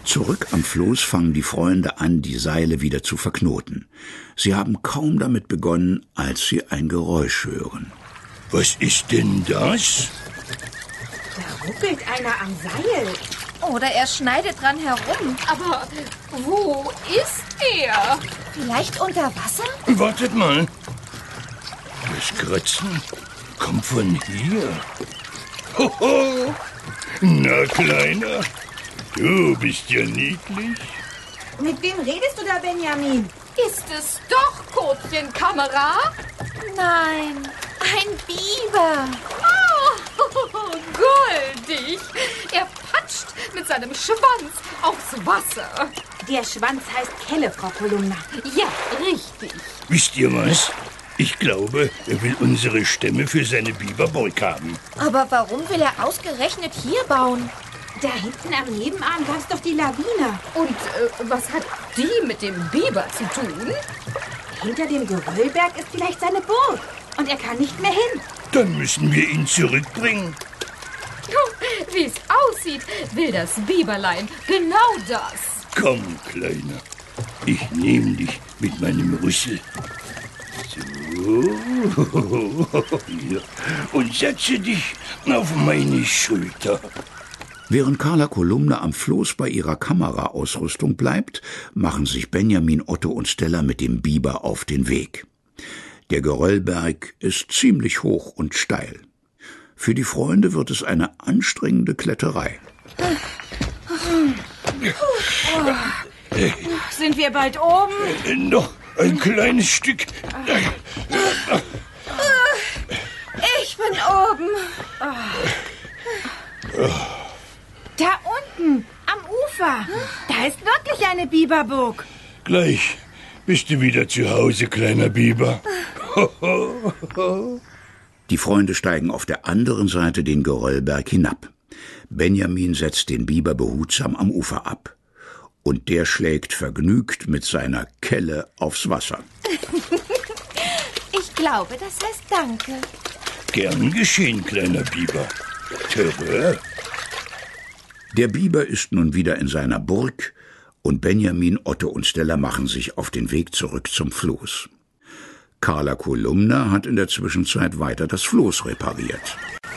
Zurück am Floß fangen die Freunde an, die Seile wieder zu verknoten. Sie haben kaum damit begonnen, als sie ein Geräusch hören. Was ist denn das? Da ruckelt einer am Seil. Oder er schneidet dran herum. Aber wo ist er? Vielleicht unter Wasser? Wartet mal. Das Kratzen kommt von hier. Hoho! Na, Kleiner, du bist ja niedlich. Mit wem redest du da, Benjamin? Ist es doch Kotchenkamera? Nein, ein Biber. Oh, goldig. Er patscht mit seinem Schwanz aufs Wasser. Der Schwanz heißt Kelle, Frau Kolumna. Ja, richtig. Wisst ihr was? Ich glaube, er will unsere Stämme für seine Biberburg haben. Aber warum will er ausgerechnet hier bauen? Da hinten am Nebenarm gab's doch die Lawine. Und was hat die mit dem Biber zu tun? Hinter dem Geröllberg ist vielleicht seine Burg. Und er kann nicht mehr hin. Dann müssen wir ihn zurückbringen. Wie es aussieht, will das Biberlein genau das. Komm, Kleiner, ich nehme dich mit meinem Rüssel. So, hier. Und setze dich auf meine Schulter. Während Carla Kolumna am Floß bei ihrer Kameraausrüstung bleibt, machen sich Benjamin, Otto und Stella mit dem Biber auf den Weg. Der Geröllberg ist ziemlich hoch und steil. Für die Freunde wird es eine anstrengende Kletterei. Sind wir bald oben? Noch ein kleines Stück. Ich bin oben. Da unten, am Ufer. Da ist wirklich eine Biberburg. Gleich bist du wieder zu Hause, kleiner Biber. Die Freunde steigen auf der anderen Seite den Geröllberg hinab. Benjamin setzt den Biber behutsam am Ufer ab. Und der schlägt vergnügt mit seiner Kelle aufs Wasser. Ich glaube, das heißt Danke. Gern geschehen, kleiner Biber. Töre. Der Biber ist nun wieder in seiner Burg und Benjamin, Otto und Stella machen sich auf den Weg zurück zum Floß. Carla Kolumna hat in der Zwischenzeit weiter das Floß repariert.